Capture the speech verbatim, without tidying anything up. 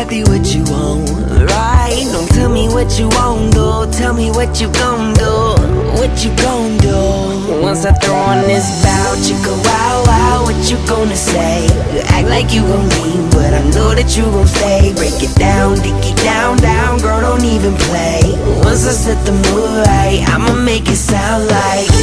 exactly what you want, right? Don't tell me what you won't do, tell me what you gon' do, what you gon' do. Once I throw on this bout, you go wow wow, what you gonna say? You act like you gon' leave, but I know that you gon' stay. Break it down, dig it down, down, girl, don't even play. Once I set the mood right, I'ma make it sound like